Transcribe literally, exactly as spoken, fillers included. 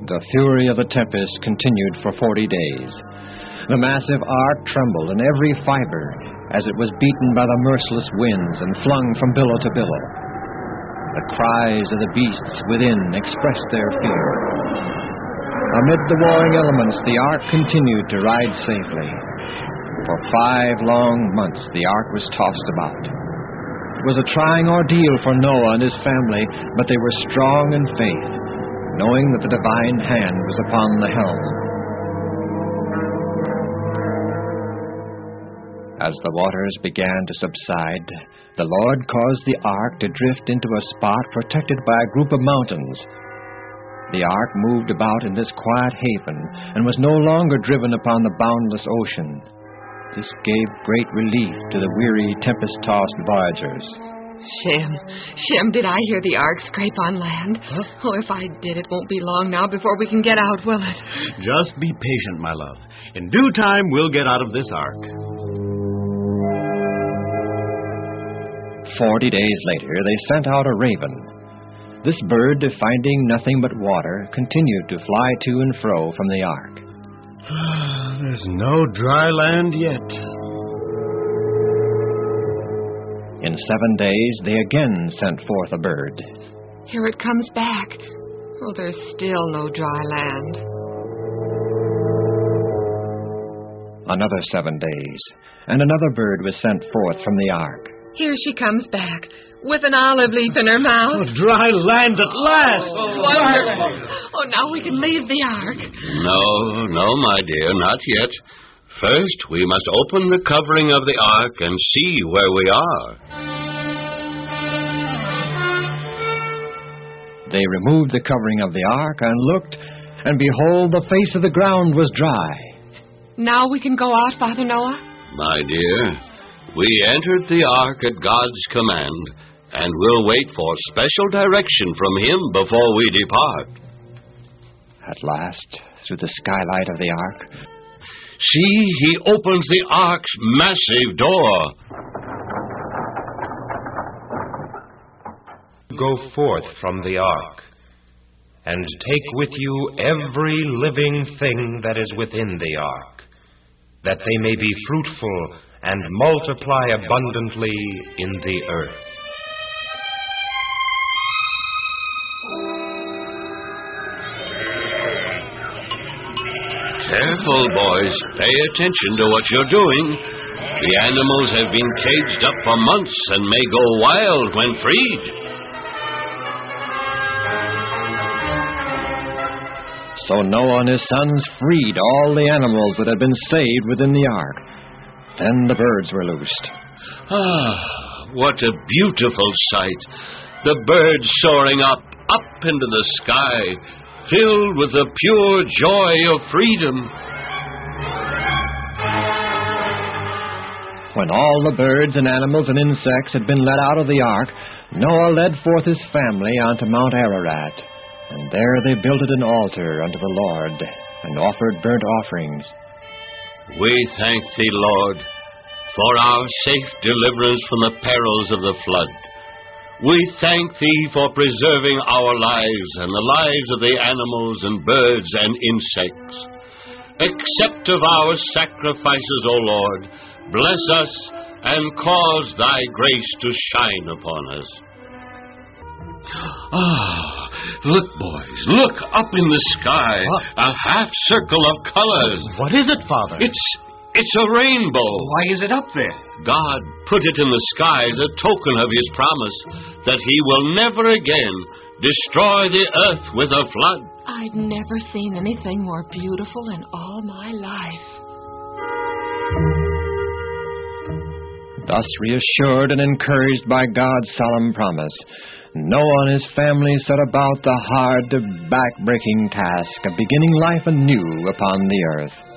The fury of the tempest continued for forty days. The massive ark trembled in every fiber as it was beaten by the merciless winds and flung from billow to billow. The cries of the beasts within expressed their fear. Amid the warring elements, the ark continued to ride safely. For five long months, the ark was tossed about. It was a trying ordeal for Noah and his family, but they were strong in faith, knowing that the divine hand was upon the helm. As the waters began to subside, the Lord caused the ark to drift into a spot protected by a group of mountains. The ark moved about in this quiet haven and was no longer driven upon the boundless ocean. This gave great relief to the weary, tempest-tossed voyagers. Shem, Shem, did I hear the ark scrape on land? Huh? Oh, if I did, it won't be long now before we can get out, will it? Just be patient, my love. In due time, we'll get out of this ark. Forty days later, they sent out a raven. This bird, finding nothing but water, continued to fly to and fro from the ark. There's no dry land yet. In seven days, they again sent forth a bird. Here it comes back. Oh, there's still no dry land. Another seven days, and another bird was sent forth from the ark. Here she comes back, with an olive leaf in her mouth. Oh, dry land at last! Oh, wonderful. Oh, now we can leave the ark. No, no, my dear, not yet. First, we must open the covering of the ark and see where we are. They removed the covering of the ark and looked, and behold, the face of the ground was dry. Now we can go out, Father Noah? My dear, we entered the ark at God's command, and we'll wait for special direction from Him before we depart. At last, through the skylight of the ark, see, He opens the ark's massive door. Go forth from the ark, and take with you every living thing that is within the ark, that they may be fruitful and multiply abundantly in the earth. Careful, boys. Pay attention to what you're doing. The animals have been caged up for months and may go wild when freed. So Noah and his sons freed all the animals that had been saved within the ark. Then the birds were loosed. Ah, what a beautiful sight. The birds soaring up, up into the sky, filled with the pure joy of freedom. When all the birds and animals and insects had been let out of the ark, Noah led forth his family onto Mount Ararat, and there they builded an altar unto the Lord, and offered burnt offerings. We thank Thee, Lord, for our safe deliverance from the perils of the flood. We thank Thee for preserving our lives and the lives of the animals and birds and insects. Accept of our sacrifices, O Lord. Bless us and cause Thy grace to shine upon us. Ah, look, boys, look up in the sky. What? A half circle of colors. What is it, Father? It's it's a rainbow. Why is it up there? God put it in the sky as a token of His promise that He will never again destroy the earth with a flood. I'd never seen anything more beautiful in all my life. Thus reassured and encouraged by God's solemn promise, Noah and his family set about the hard, back-breaking task of beginning life anew upon the earth.